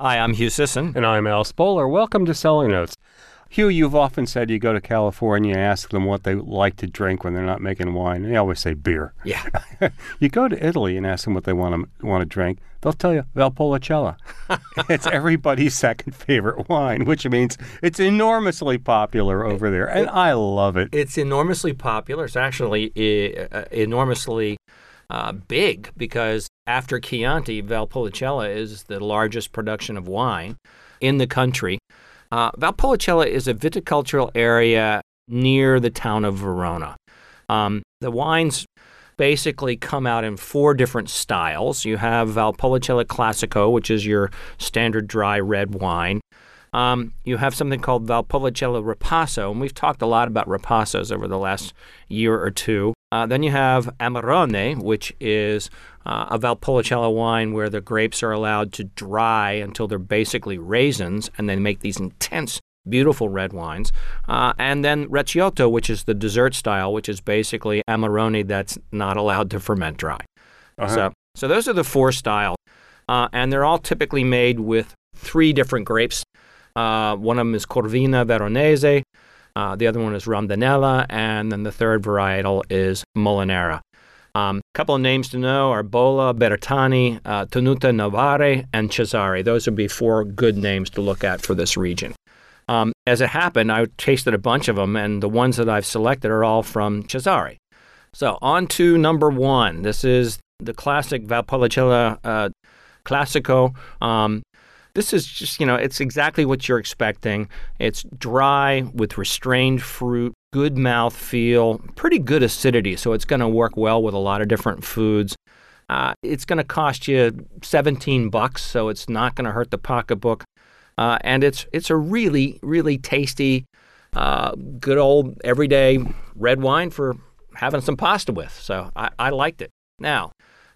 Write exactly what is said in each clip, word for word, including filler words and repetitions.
Hi, I'm Hugh Sisson. And I'm Al Spoler. Welcome to Cellar Notes. Hugh, you've often said you go to California, ask them what they like to drink when they're not making wine. They always say beer. Yeah. You go to Italy and ask them what they want to want to drink. They'll tell you Valpolicella. It's everybody's second favorite wine, which means it's enormously popular over there, and I love it. It's enormously popular. It's actually uh, enormously uh, big because after Chianti, Valpolicella is the largest production of wine in the country. Uh, Valpolicella is a viticultural area near the town of Verona. Um, the wines basically come out in four different styles. You have Valpolicella Classico, which is your standard dry red wine. Um, you have something called Valpolicella Ripasso, and we've talked a lot about Ripassos over the last year or two. Uh, then you have Amarone, which is uh, a Valpolicella wine where the grapes are allowed to dry until they're basically raisins, and they make these intense, beautiful red wines. Uh, and then Recioto, which is the dessert style, which is basically Amarone that's not allowed to ferment dry. Uh-huh. So, so those are the four styles, uh, and they're all typically made with three different grapes. Uh, one of them is Corvina Veronese, uh, the other one is Rondinella, and then the third varietal is Molinara. A um, couple of names to know are Bolla, Bertani, uh, Tenuta Novare, and Cesare. Those would be four good names to look at for this region. Um, as it happened, I tasted a bunch of them, and the ones that I've selected are all from Cesare. So on to number one. This is the classic Valpolicella uh, Classico. Um, This is just, you know, it's exactly what you're expecting. It's dry with restrained fruit, good mouth feel, pretty good acidity, so it's going to work well with a lot of different foods. Uh, it's going to cost you seventeen bucks, so it's not going to hurt the pocketbook. Uh, and it's it's a really, really tasty, uh, good old everyday red wine for having some pasta with. So I, I liked it. Now,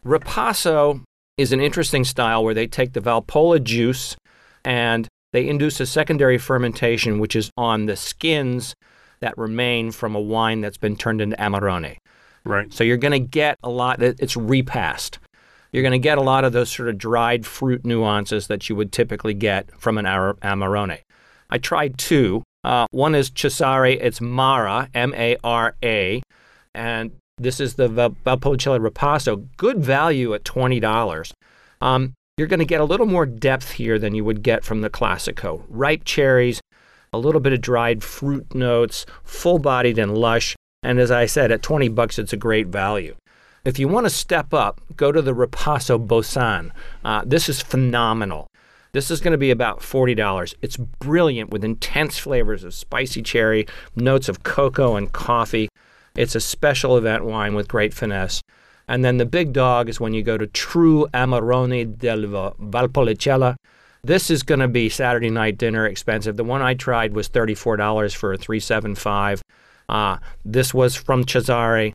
Ripasso is an interesting style where they take the Valpola juice and they induce a secondary fermentation, which is on the skins that remain from a wine that's been turned into Amarone. Right. So you're going to get a lot, it's repassed. You're going to get a lot of those sort of dried fruit nuances that you would typically get from an Amarone. I tried two. Uh, one is Cesare, it's Mara, M A R A, and this is the Valpolicella Ripasso, good value at twenty dollars. Um, you're going to get a little more depth here than you would get from the Classico. Ripe cherries, a little bit of dried fruit notes, full-bodied and lush. And as I said, at twenty bucks, it's a great value. If you want to step up, go to the Ripasso Bosan. Uh, this is phenomenal. This is going to be about forty dollars. It's brilliant with intense flavors of spicy cherry, notes of cocoa and coffee. It's a special event wine with great finesse. And then the big dog is when you go to True Amarone del Valpolicella. This is going to be Saturday night dinner expensive. The one I tried was thirty-four dollars for a three seventy-five. Uh, this was from Cesare.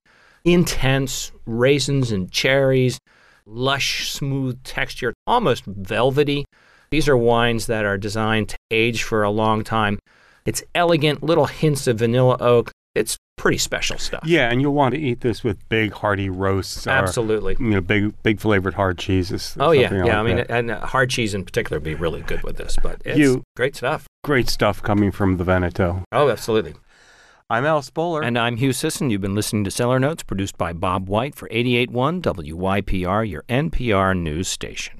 Intense raisins and cherries, lush, smooth texture, almost velvety. These are wines that are designed to age for a long time. It's elegant, little hints of vanilla oak. It's pretty special stuff. Yeah, and you'll want to eat this with big, hearty roasts. Absolutely. Or, you know, big, big flavored hard cheeses. Oh, yeah. Yeah, like I mean, that. and hard cheese in particular would be really good with this, but it's you, great stuff. Great stuff coming from the Veneto. Oh, absolutely. I'm Al Spoler. And I'm Hugh Sisson. You've been listening to Cellar Notes, produced by Bob White for eighty-eight point one W Y P R, your N P R news station.